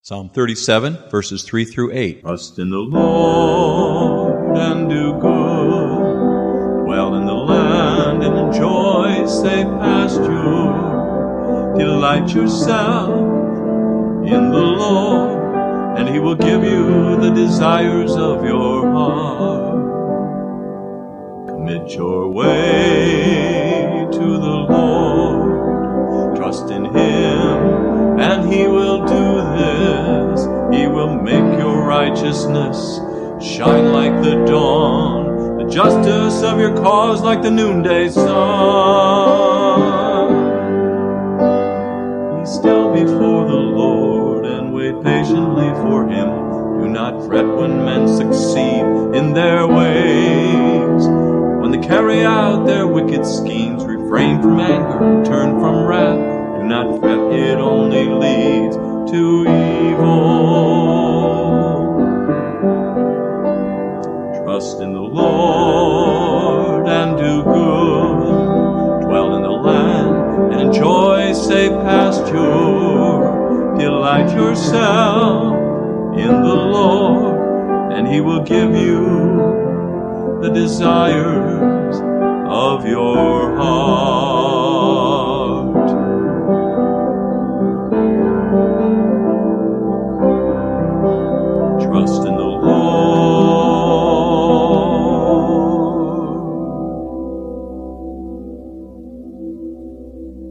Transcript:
Psalm 37, verses 3 through 8. Trust in the Lord and do good. Dwell in the land and enjoy safe pasture. Delight yourself in the Lord, and He will give you the desires of your heart. Commit your way to the Lord. Trust in Him, and He will do this. He will make your righteousness shine like the dawn, the justice of your cause like the noonday sun. Be still before the Lord and wait patiently for Him. Do not fret when men succeed in their ways. When they carry out their wicked schemes, refrain from anger, turn from wrath. Do not fret, it only leads to evil. Trust in the Lord and do good. Dwell in the land and enjoy safe pasture. Delight yourself in the Lord, and He will give you the desires of your heart. Trust